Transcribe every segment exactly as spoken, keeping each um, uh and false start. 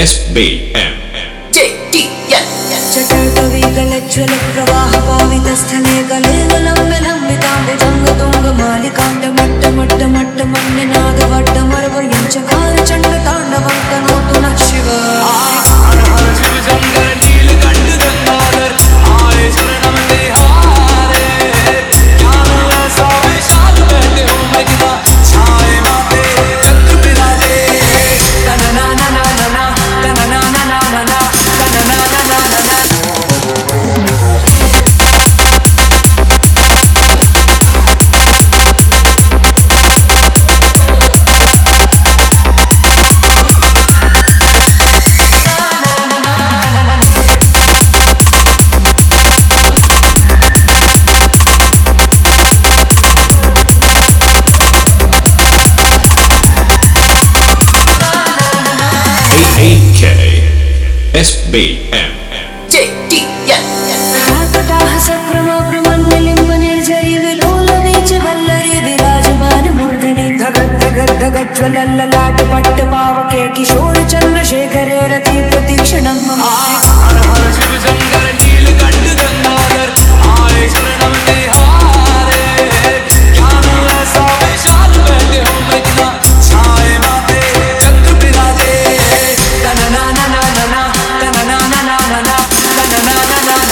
S B M J T N चटर्कविकलज्ज्वल प्रवाहपावितस्थले गलेललम्बिलम्बिताम्बुजङ्गतुङ्गमालिकाण्ड मट्ट मट्ट मट्ट मण्डनादवड्डमरवयं चकार चण्डताण्डवं तनोतु नः शिव हर हर शिव शंकर नीलकंठ गंगाधर आए शरणम तेहारे ज्ञान ऐसा विशाल बहते हो मेघना छाए माते चंद्र बिराजे तन ना ना ना ना तन ना ना ना ना तन ना ना ना ना A K S B M J T N हाकटाह सक्रमप्रमण्डलिम्बनिर्झरि विलोलवीच Vallari विराजमान मूर्धनि धगत् धगत् धगत् ज्वलल्ललाट पट्ट पावके किशोर चन्द्रशेखरे रति प्रतीक्षणं मम हर हर शिव शंकर नीलकंठ गंगाधर आए शरणम तेहारे ज्ञान ऐसा विशाल बहते हो मेघना छाए माते चंद्र बिराजे तन ना ना ना ना तन ना ना ना ना तन ना ना ना ना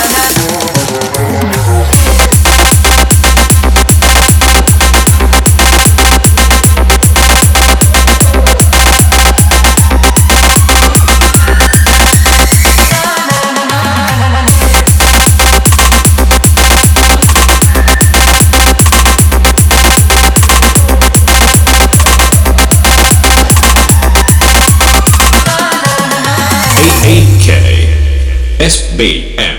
A K S B M